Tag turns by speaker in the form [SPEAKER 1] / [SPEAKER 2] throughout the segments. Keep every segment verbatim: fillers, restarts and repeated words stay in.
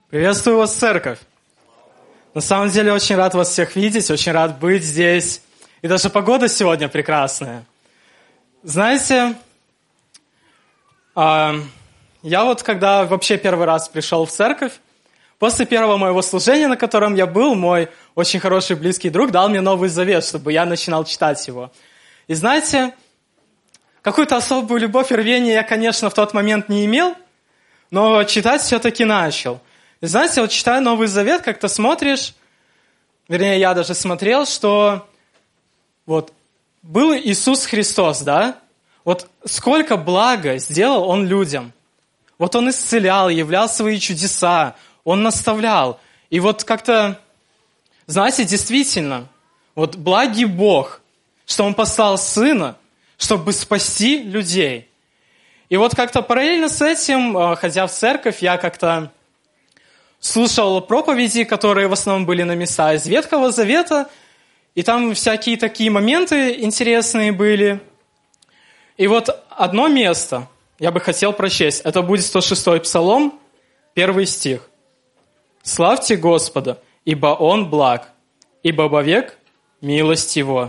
[SPEAKER 1] Приветствую вас, церковь! На самом деле, очень рад вас всех видеть, очень рад быть здесь. И даже погода сегодня прекрасная. Знаете, я вот когда вообще первый раз пришел в церковь, после первого моего служения, на котором я был, мой очень хороший близкий друг дал мне Новый Завет, чтобы я начинал читать его. И знаете, какую-то особую любовь и рвение я, конечно, в тот момент не имел, но читать все-таки начал. И знаете, вот читая Новый Завет, как-то смотришь, вернее, я даже смотрел, что вот был Иисус Христос, да? Вот сколько блага сделал Он людям. Вот Он исцелял, являл свои чудеса, Он наставлял. И вот как-то, знаете, действительно, вот благий Бог, что Он послал Сына, чтобы спасти людей. И вот как-то параллельно с этим, ходя в церковь, я как-то слушал проповеди, которые в основном были на места из Ветхого Завета, и там всякие такие моменты интересные были. И вот одно место я бы хотел прочесть. Это будет сто шестой Псалом, первый стих. «Славьте Господа, ибо Он благ, ибо вовек милость Его».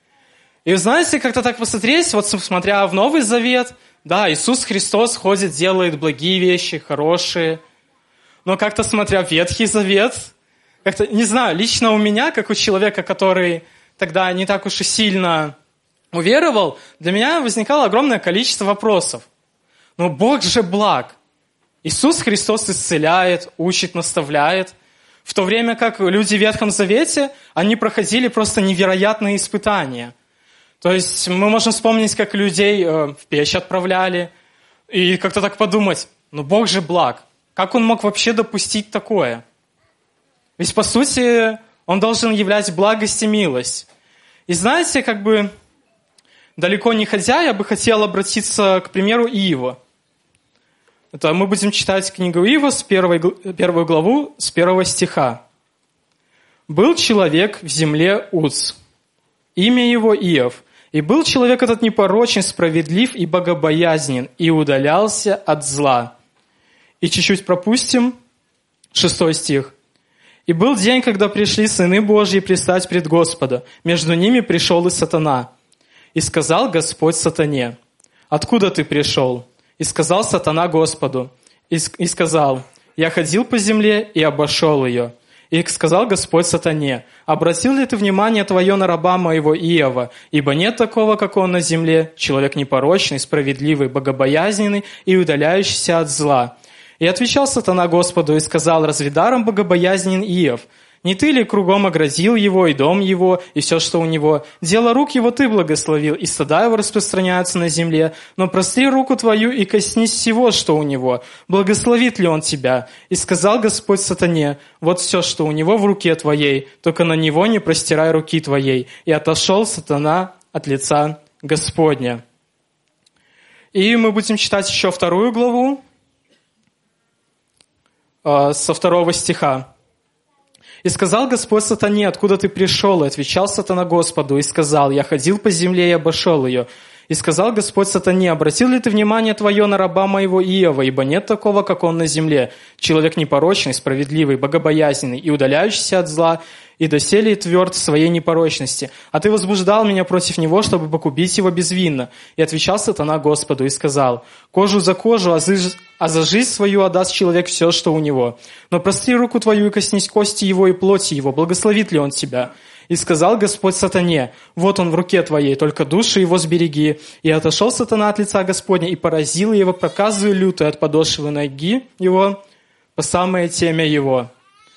[SPEAKER 1] И знаете, как-то так посмотреть, вот смотря в Новый Завет, да, Иисус Христос ходит, делает благие вещи, хорошие. Но как-то смотря в Ветхий Завет, как-то, не знаю, лично у меня, как у человека, который тогда не так уж и сильно уверовал, для меня возникало огромное количество вопросов. Но Бог же благ. Иисус Христос исцеляет, учит, наставляет. В то время как люди в Ветхом Завете, они проходили просто невероятные испытания. То есть мы можем вспомнить, как людей в печь отправляли, и как-то так подумать, ну Бог же благ. Как Он мог вообще допустить такое? Ведь, по сути, Он должен являть благость и милость. И знаете, как бы, далеко не ходя, я бы хотел обратиться к примеру Иова. Это мы будем читать книгу Иова, с первой, первую главу, с первого стиха. «Был человек в земле Уц, имя его Иов, и был человек этот непорочен, справедлив и богобоязнен, и удалялся от зла». И чуть-чуть пропустим шестой стих. «И был день, когда пришли сыны Божьи предстать пред Господа. Между ними пришел и сатана. И сказал Господь сатане: откуда ты пришел? И сказал сатана Господу. И, и сказал: я ходил по земле и обошел ее. И сказал Господь сатане: обратил ли ты внимание твое на раба моего Иова? Ибо нет такого, как он на земле, человек непорочный, справедливый, богобоязненный и удаляющийся от зла. И отвечал сатана Господу и сказал: разве даром богобоязнен Иов? Не ты ли кругом оградил его, и дом его, и все, что у него? Дело рук его ты благословил, и стада его распространяются на земле. Но простри руку твою и коснись всего, что у него. Благословит ли он тебя? И сказал Господь сатане: вот все, что у него в руке твоей, только на него не простирай руки твоей. И отошел сатана от лица Господня». И мы будем читать еще вторую главу, со второго стиха. «И сказал Господь сатане: откуда ты пришел? И отвечал сатана Господу и сказал: я ходил по земле и обошел ее. И сказал Господь сатане: обратил ли ты внимание твое на раба моего Иова? Ибо нет такого, как он на земле, человек непорочный, справедливый, богобоязненный и удаляющийся от зла, и доселе тверд в своей непорочности. А ты возбуждал меня против него, чтобы погубить его безвинно. И отвечал сатана Господу и сказал: кожу за кожу, а за, а за жизнь свою отдаст человек все, что у него. Но простри руку твою и коснись кости его и плоти его, благословит ли он тебя? И сказал Господь сатане: вот он в руке твоей, только душу его сбереги. И отошел сатана от лица Господня и поразил его проказою лютой от подошвы ноги его по самое темя его».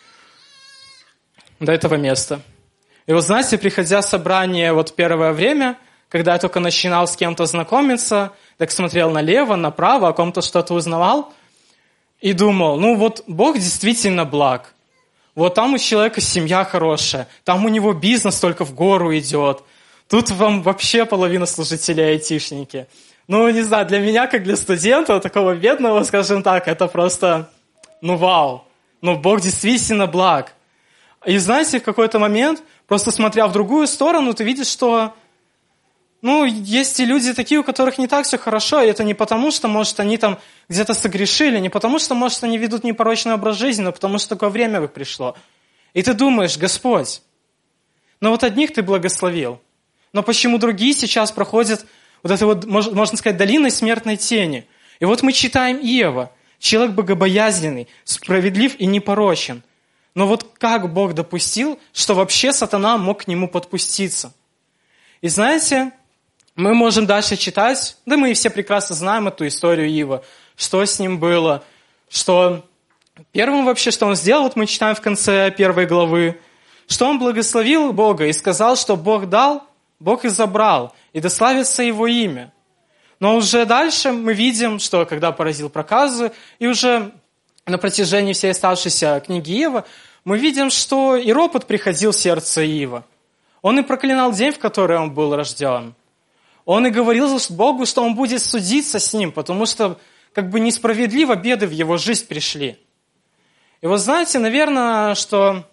[SPEAKER 1] До этого места. И вот знаете, приходя в собрание вот первое время, когда я только начинал с кем-то знакомиться, так смотрел налево, направо, о ком-то что-то узнавал, и думал, ну вот Бог действительно благ. Вот там у человека семья хорошая, там у него бизнес только в гору идет. Тут вам вообще половина служителей айтишники. Ну, не знаю, для меня, как для студента, такого бедного, скажем так, это просто, ну вау. Ну, Бог действительно благ. И знаете, в какой-то момент, просто смотря в другую сторону, ты видишь, что ну, есть и люди такие, у которых не так все хорошо, и это не потому, что, может, они там где-то согрешили, не потому, что, может, они ведут непорочный образ жизни, но потому, что такое время в их пришло. И ты думаешь: Господь, но вот одних Ты благословил, но почему другие сейчас проходят вот это вот, можно сказать, долиной смертной тени? И вот мы читаем Иова, человек богобоязненный, справедлив и непорочен. Но вот как Бог допустил, что вообще сатана мог к нему подпуститься? И знаете, мы можем дальше читать, да мы и все прекрасно знаем эту историю Иова, что с ним было, что первым вообще, что он сделал, вот мы читаем в конце первой главы, что он благословил Бога и сказал, что Бог дал, Бог и забрал, и да славится Его имя. Но уже дальше мы видим, что когда поразил проказы, и уже на протяжении всей оставшейся книги Иова, мы видим, что и ропот приходил в сердце Иова. Он и проклинал день, в который он был рожден. Он и говорил Богу, что он будет судиться с ним, потому что как бы несправедливо беды в его жизнь пришли. И вот знаете, наверное, что...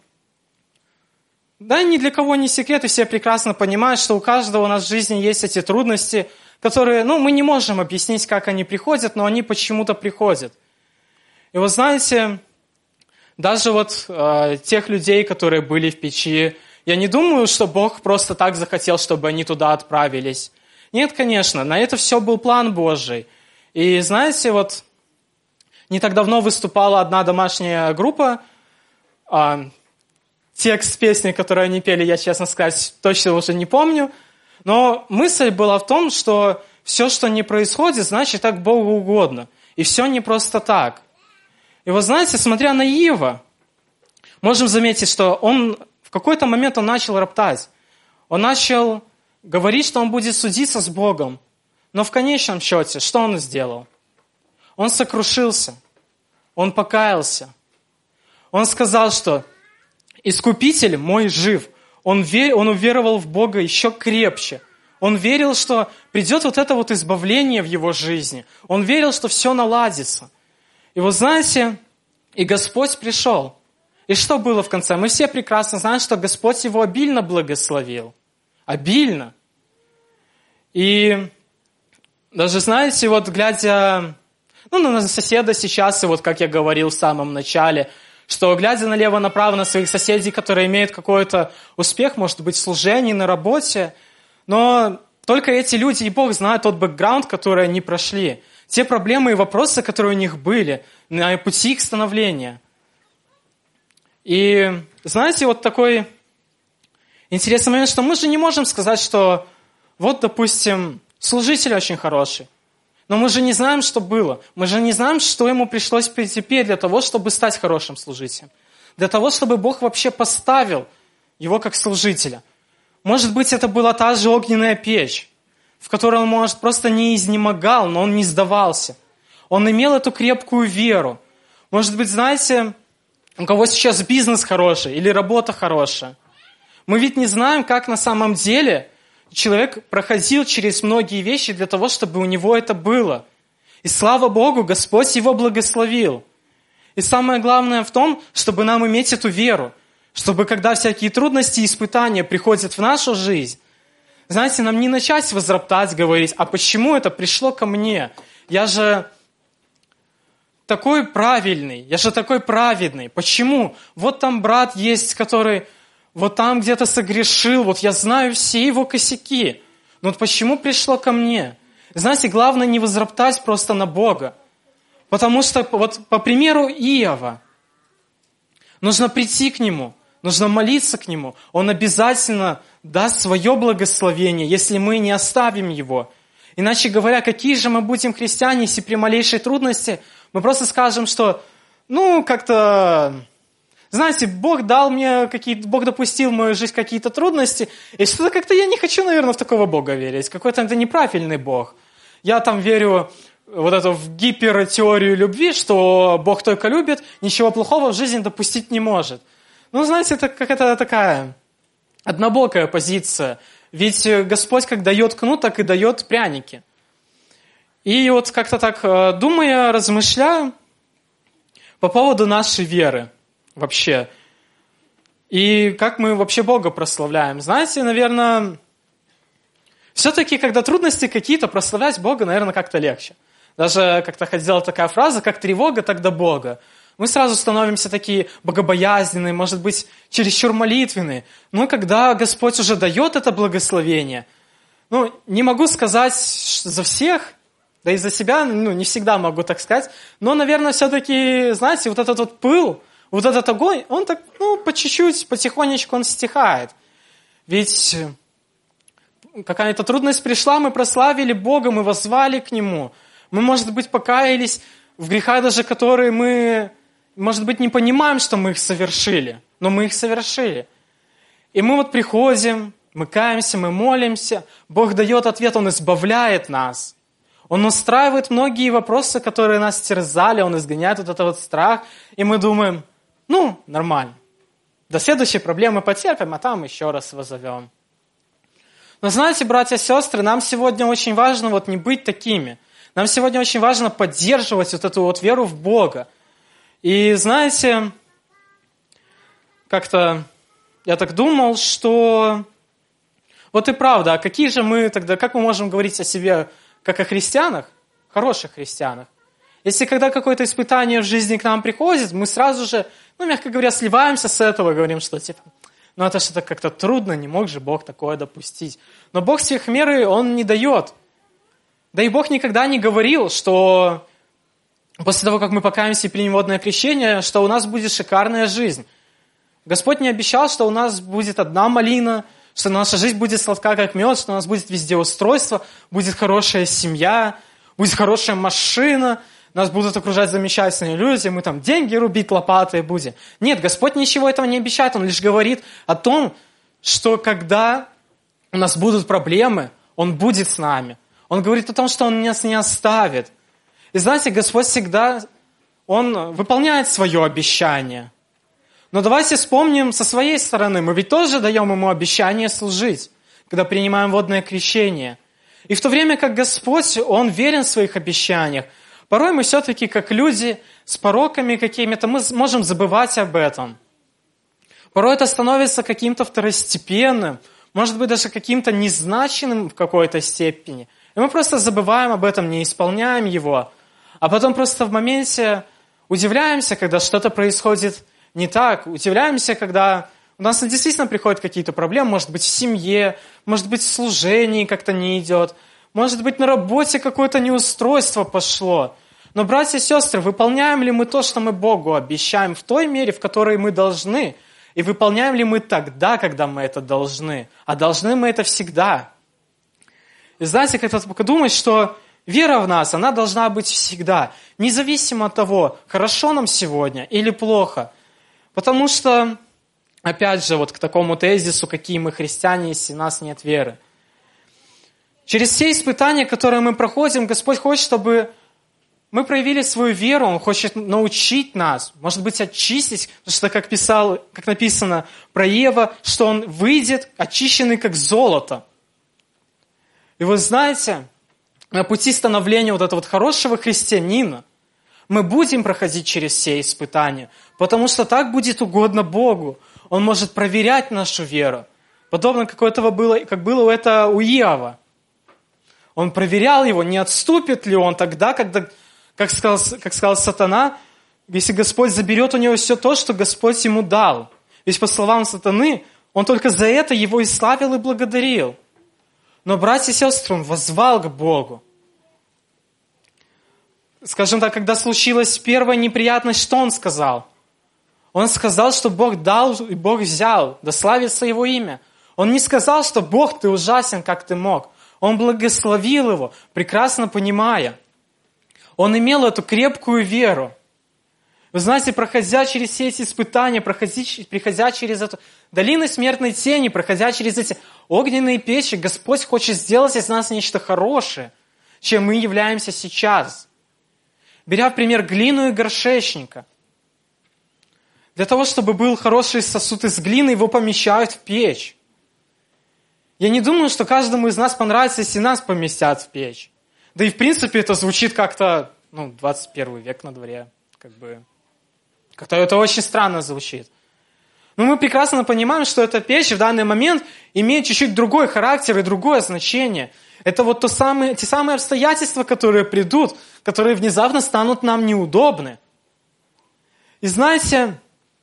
[SPEAKER 1] Да, ни для кого не секрет, и все прекрасно понимают, что у каждого у нас в жизни есть эти трудности, которые, ну, мы не можем объяснить, как они приходят, но они почему-то приходят. И вот знаете, даже вот э, тех людей, которые были в печи, я не думаю, что Бог просто так захотел, чтобы они туда отправились. Нет, конечно, на это все был план Божий. И знаете, вот не так давно выступала одна домашняя группа, э, текст песни, которую они пели, я, честно сказать, точно уже не помню. Но мысль была в том, что все, что не происходит, значит, так Богу угодно. И все не просто так. И вот знаете, смотря на Иова, можем заметить, что он в какой-то момент он начал роптать. Он начал говорить, что он будет судиться с Богом. Но в конечном счете, что он сделал? Он сокрушился. Он покаялся. Он сказал, что Искупитель мой жив. Он, вер, он уверовал в Бога еще крепче. Он верил, что придет вот это вот избавление в его жизни. Он верил, что все наладится. И вот знаете, и Господь пришел. И что было в конце? Мы все прекрасно знаем, что Господь его обильно благословил. Обильно. И даже, знаете, вот глядя ну, на соседа сейчас, и вот как я говорил в самом начале, что глядя налево-направо на своих соседей, которые имеют какой-то успех, может быть, в служении, на работе, но только эти люди и Бог знают тот бэкграунд, который они прошли, те проблемы и вопросы, которые у них были на пути их становления. И знаете, вот такой интересный момент, что мы же не можем сказать, что вот, допустим, служитель очень хороший, но мы же не знаем, что было. Мы же не знаем, что ему пришлось претерпеть для того, чтобы стать хорошим служителем. Для того, чтобы Бог вообще поставил его как служителя. Может быть, это была та же огненная печь, в которой он, может, просто не изнемогал, но он не сдавался. Он имел эту крепкую веру. Может быть, знаете, у кого сейчас бизнес хороший или работа хорошая. Мы ведь не знаем, как на самом деле человек проходил через многие вещи для того, чтобы у него это было. И слава Богу, Господь его благословил. И самое главное в том, чтобы нам иметь эту веру, чтобы когда всякие трудности и испытания приходят в нашу жизнь, знаете, нам не начать возроптать, говорить, а почему это пришло ко мне? Я же такой правильный, я же такой праведный. Почему? Вот там брат есть, который вот там где-то согрешил, вот я знаю все его косяки. Но вот почему пришло ко мне? Знаете, главное не возроптать просто на Бога. Потому что вот по примеру Иова, нужно прийти к Нему, нужно молиться к Нему. Он обязательно даст свое благословение, если мы не оставим Его. Иначе говоря, какие же мы будем христиане, если при малейшей трудности мы просто скажем, что, ну, как-то, знаете, Бог дал мне какие-то, Бог допустил в мою жизнь какие-то трудности, и что-то как-то я не хочу, наверное, в такого Бога верить. Какой-то это неправильный Бог. Я там верю вот эту в гипертеорию любви, что Бог только любит, ничего плохого в жизни допустить не может. Ну, знаете, это какая-то такая однобокая позиция. Ведь Господь как дает кнут, так и дает пряники. И вот как-то так, думая, размышляю по поводу нашей веры вообще. И как мы вообще Бога прославляем. Знаете, наверное, Все-таки, когда трудности какие-то, прославлять Бога, наверное, как-то легче. Даже как-то ходила такая фраза, как тревога, так до Бога. Мы сразу становимся такие богобоязненные, может быть, чересчур молитвенные. Но когда Господь уже дает это благословение, ну, не могу сказать за всех, да и за себя, ну, не всегда могу так сказать, но, наверное, все-таки, знаете, вот этот вот пыл, вот этот огонь, он так, ну, по чуть-чуть, потихонечку он стихает. Ведь какая-то трудность пришла, мы прославили Бога, мы воззвали к Нему. Мы, может быть, покаялись в грехах даже, которые мы, может быть, не понимаем, что мы их совершили, но мы их совершили. И мы вот приходим, мы каемся, мы молимся, Бог дает ответ, Он избавляет нас. Он устраивает многие вопросы, которые нас терзали, Он изгоняет вот этот вот страх, и мы думаем, ну, нормально. До следующей проблемы потерпим, а там еще раз его зовем. Но знаете, братья и сестры, нам сегодня очень важно вот не быть такими. Нам сегодня очень важно поддерживать вот эту вот веру в Бога. И знаете, как-то я так думал, что вот и правда, а какие же мы тогда, как мы можем говорить о себе, как о христианах, хороших христианах? Если когда какое-то испытание в жизни к нам приходит, мы сразу же, ну, мягко говоря, сливаемся с этого, говорим, что типа, ну, это что-то как-то трудно, не мог же Бог такое допустить. Но Бог сверхмеры, Он не дает. Да и Бог никогда не говорил, что после того, как мы покаемся и примем водное крещение, что у нас будет шикарная жизнь. Господь не обещал, что у нас будет одна малина, что наша жизнь будет сладка, как мед, что у нас будет везде устройство, будет хорошая семья, будет хорошая машина, нас будут окружать замечательные люди, мы там деньги рубить лопатой будем. Нет, Господь ничего этого не обещает, Он лишь говорит о том, что когда у нас будут проблемы, Он будет с нами. Он говорит о том, что Он нас не оставит. И знаете, Господь всегда, Он выполняет свое обещание. Но давайте вспомним со своей стороны, мы ведь тоже даем Ему обещание служить, когда принимаем водное крещение. И в то время как Господь, Он верен в своих обещаниях, порой мы все-таки, как люди с пороками какими-то, мы можем забывать об этом. Порой это становится каким-то второстепенным, может быть, даже каким-то незначительным в какой-то степени. И мы просто забываем об этом, не исполняем его. А потом просто в моменте удивляемся, когда что-то происходит не так. Удивляемся, когда у нас действительно приходят какие-то проблемы, может быть, в семье, может быть, в служении как-то не идет, может быть, на работе какое-то неустройство пошло. Но, братья и сестры, выполняем ли мы то, что мы Богу обещаем в той мере, в которой мы должны? И выполняем ли мы тогда, когда мы это должны? А должны мы это всегда. И знаете, как-то подумать, что вера в нас, она должна быть всегда, независимо от того, хорошо нам сегодня или плохо. Потому что, опять же, вот к такому тезису, какие мы христиане, если у нас нет веры. Через все испытания, которые мы проходим, Господь хочет, чтобы мы проявили свою веру, Он хочет научить нас, может быть, очистить, потому что, как, писал, как написано про Ева, что Он выйдет очищенный, как золото. И вы знаете, на пути становления вот этого вот хорошего христианина мы будем проходить через все испытания, потому что так будет угодно Богу. Он может проверять нашу веру, подобно как, этого было, как было это у Иова. Он проверял его, не отступит ли он тогда, когда, как сказал, как сказал сатана, если Господь заберет у него все то, что Господь ему дал. Ведь по словам сатаны, он только за это его и славил, и благодарил. Но, братья и сестры, он воззвал к Богу. Скажем так, когда случилась первая неприятность, что он сказал? Он сказал, что Бог дал и Бог взял, да славится Его имя. Он не сказал, что Бог, ты ужасен, как ты мог. Он благословил его, прекрасно понимая. Он имел эту крепкую веру. Вы знаете, проходя через все эти испытания, проходя, проходя через эту долину смертной тени, проходя через эти огненные печи, Господь хочет сделать из нас нечто хорошее, чем мы являемся сейчас. Беря в пример глину и горшечника. Для того, чтобы был хороший сосуд из глины, его помещают в печь. Я не думаю, что каждому из нас понравится, если нас поместят в печь. Да и в принципе это звучит как-то, ну, двадцать первый век на дворе, как бы, как-то это очень странно звучит. Но мы прекрасно понимаем, что эта печь в данный момент имеет чуть-чуть другой характер и другое значение. Это вот то самое, те самые обстоятельства, которые придут, которые внезапно станут нам неудобны. И знаете,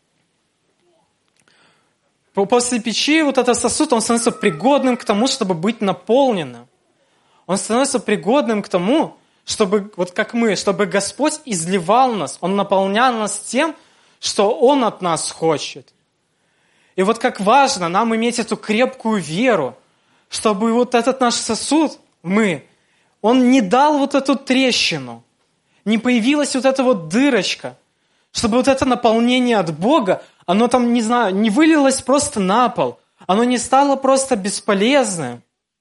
[SPEAKER 1] после печи вот этот сосуд, он становится пригодным к тому, чтобы быть наполненным. Он становится пригодным к тому, чтобы, вот как мы, чтобы Господь изливал нас, Он наполнял нас тем, что Он от нас хочет. И вот как важно нам иметь эту крепкую веру, чтобы вот этот наш сосуд, мы, он не дал вот эту трещину, не появилась вот эта вот дырочка, чтобы вот это наполнение от Бога, оно там, не знаю, не вылилось просто на пол, оно не стало просто бесполезным.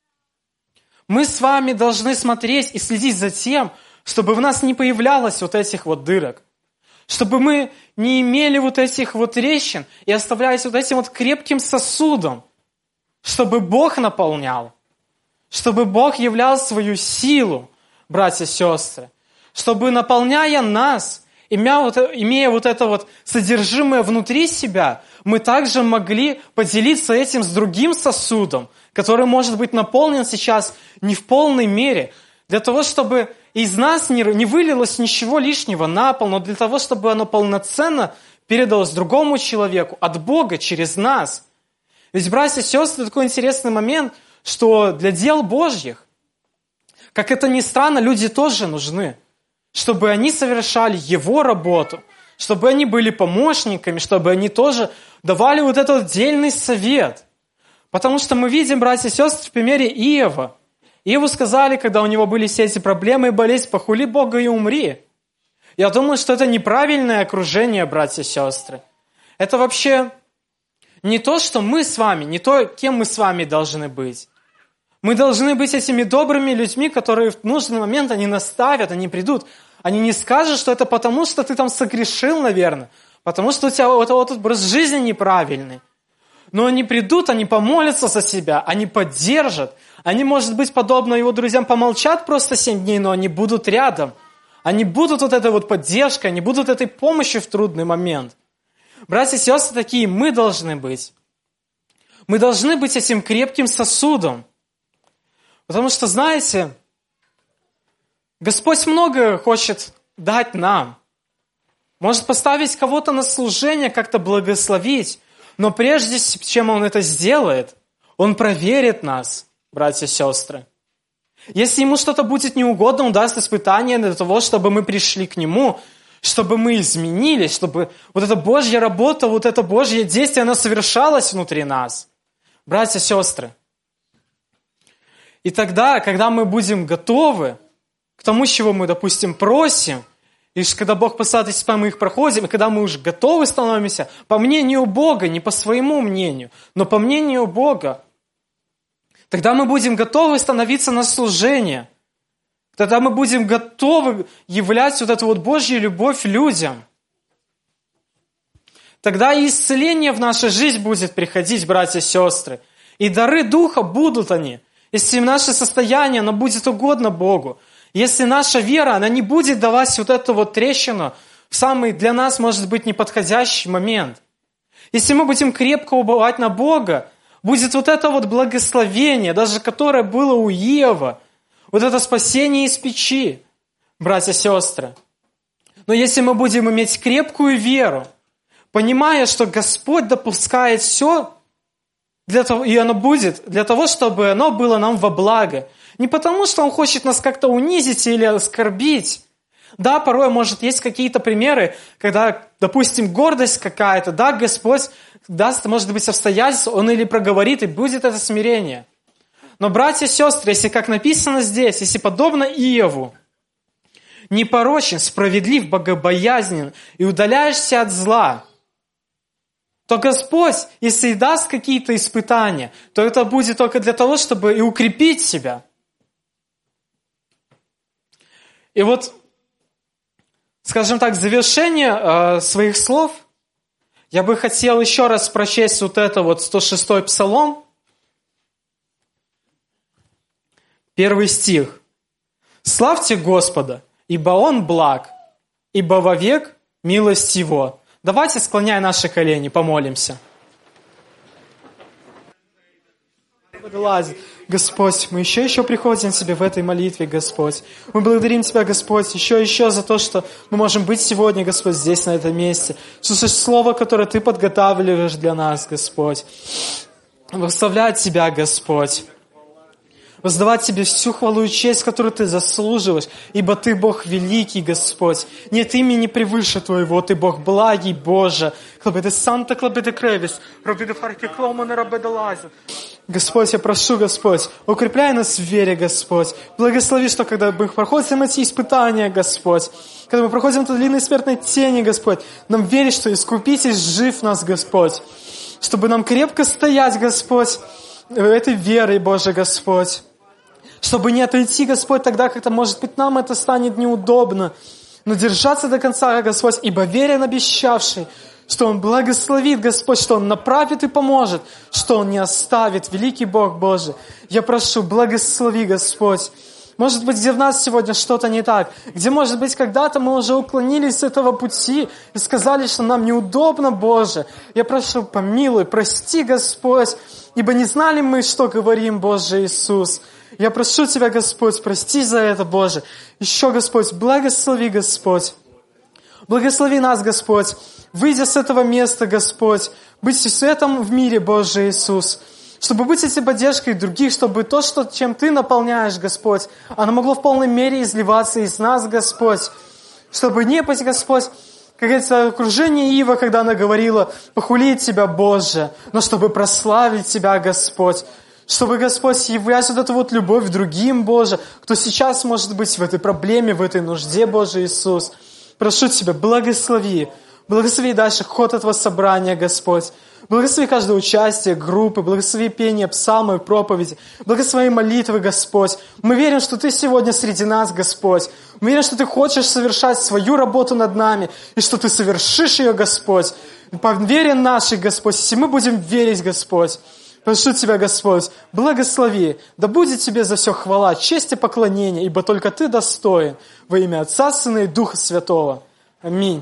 [SPEAKER 1] Мы с вами должны смотреть и следить за тем, чтобы в нас не появлялось вот этих вот дырок. Чтобы мы не имели вот этих вот трещин и оставлялись вот этим вот крепким сосудом. Чтобы Бог наполнял. Чтобы Бог являл свою силу, братья и сестры. Чтобы, наполняя нас, имея вот, имея вот это вот содержимое внутри себя, мы также могли поделиться этим с другим сосудом, который может быть наполнен сейчас не в полной мере, для того, чтобы из нас не, не вылилось ничего лишнего на пол, но для того, чтобы оно полноценно передалось другому человеку, от Бога, через нас. Ведь, братья и сестры, такой интересный момент, что для дел Божьих, как это ни странно, люди тоже нужны, чтобы они совершали Его работу, чтобы они были помощниками, чтобы они тоже давали вот этот отдельный совет. Потому что мы видим, братья и сестры, в примере Иова. Иову сказали, когда у него были все эти проблемы и болезнь, похули Бога и умри. Я думаю, что это неправильное окружение, братья и сестры. Это вообще не то, что мы с вами, не то, кем мы с вами должны быть. Мы должны быть этими добрыми людьми, которые в нужный момент, они наставят, они придут. Они не скажут, что это потому, что ты там согрешил, наверное, потому что у тебя вот этот образ жизни неправильный. Но они придут, они помолятся за себя, они поддержат. Они, может быть, подобно его друзьям, помолчат просто семь дней, но они будут рядом. Они будут вот этой вот поддержкой, они будут этой помощью в трудный момент. Братья и сестры, такие мы должны быть. Мы должны быть этим крепким сосудом. Потому что, знаете, Господь многое хочет дать нам. Может поставить кого-то на служение, как-то благословить. Но прежде чем Он это сделает, Он проверит нас, братья и сестры. Если Ему что-то будет неугодно, Он даст испытание для того, чтобы мы пришли к Нему, чтобы мы изменились, чтобы вот эта Божья работа, вот это Божье действие, оно совершалось внутри нас. Братья и сестры. И тогда, когда мы будем готовы к тому, чего мы, допустим, просим, и когда Бог посылает эти испытания, мы их проходим, и когда мы уже готовы становимся, по мнению Бога, не по своему мнению, но по мнению Бога, тогда мы будем готовы становиться на служение. Тогда мы будем готовы являть вот эту вот Божью любовь людям. Тогда и исцеление в нашу жизнь будет приходить, братья и сестры. И дары Духа будут они. Если наше состояние, оно будет угодно Богу. Если наша вера, она не будет давать вот эту вот трещину в самый для нас, может быть, неподходящий момент. Если мы будем крепко уповать на Бога, будет вот это вот благословение, даже которое было у Иова, вот это спасение из печи, братья и сестры. Но если мы будем иметь крепкую веру, понимая, что Господь допускает все, для того, и оно будет для того, чтобы оно было нам во благо. Не потому, что Он хочет нас как-то унизить или оскорбить. Да, порой, может, есть какие-то примеры, когда, допустим, гордость какая-то, да, Господь даст, может быть, обстоятельства, Он или проговорит, и будет это смирение. Но, братья и сестры, если, как написано здесь, если подобно Иову, непорочен, справедлив, богобоязнен и удаляешься от зла, то Господь, если и даст какие-то испытания, то это будет только для того, чтобы и укрепить себя. И вот, скажем так, в завершение э, своих слов я бы хотел еще раз прочесть вот это вот сто шестой Псалом, первый стих. «Славьте Господа, ибо Он благ, ибо вовек милость Его». Давайте, склоняя наши колени, помолимся.
[SPEAKER 2] вылазит. Господь, мы еще еще приходим к Тебе в этой молитве, Господь. Мы благодарим Тебя, Господь, еще еще за то, что мы можем быть сегодня, Господь, здесь, на этом месте. Слушать Слово, которое Ты подготавливаешь для нас, Господь. Восславлять Тебя, Господь. Воздавать Тебе всю хвалу и честь, которую Ты заслуживаешь, ибо Ты Бог великий, Господь. Нет имени превыше Твоего, Ты Бог благий, Боже. Клабеде Санта, клабеде Кревис, робеде Фарки Кломана, робеде Лаза. Господь, я прошу, Господь, укрепляй нас в вере, Господь. Благослови, что когда мы проходим эти испытания, Господь, когда мы проходим эту длинной смертной тени, Господь, нам верить, что Искупитель жив нас, Господь. Чтобы нам крепко стоять, Господь, в этой вере, Боже, Господь. Чтобы не отойти, Господь, тогда, когда, может быть, нам это станет неудобно. Но держаться до конца, Господь, ибо верен обещавший, что Он благословит, Господь, что Он направит и поможет, что Он не оставит, великий Бог Божий. Я прошу, благослови, Господь. Может быть, где в нас сегодня что-то не так, где, может быть, когда-то мы уже уклонились с этого пути и сказали, что нам неудобно, Боже. Я прошу, помилуй, прости, Господь, ибо не знали мы, что говорим, Боже Иисус. Я прошу Тебя, Господь, прости за это, Боже. Еще, Господь, благослови, Господь. Благослови нас, Господь, выйдя с этого места, Господь, быть светом в мире, Боже Иисус, чтобы быть этой поддержкой других, чтобы то, что, чем Ты наполняешь, Господь, оно могло в полной мере изливаться из нас, Господь, чтобы не быть, Господь, как говорится, окружение Ива, когда она говорила, похулить Тебя, Боже, но чтобы прославить Тебя, Господь, чтобы, Господь, являть вот эту вот любовь другим, Боже, кто сейчас может быть в этой проблеме, в этой нужде, Боже Иисус. Прошу Тебя, благослови, благослови дальше ход этого собрания, Господь. Благослови каждое участие группы, благослови пение псалмов и проповеди, благослови молитвы, Господь. Мы верим, что Ты сегодня среди нас, Господь. Мы верим, что Ты хочешь совершать свою работу над нами, и что Ты совершишь ее, Господь. По вере нашей, Господь, если мы будем верить, Господь. Прошу Тебя, Господь, благослови, да будет Тебе за все хвала, честь и поклонение, ибо только Ты достоин, во имя Отца, Сына и Духа Святого. Аминь.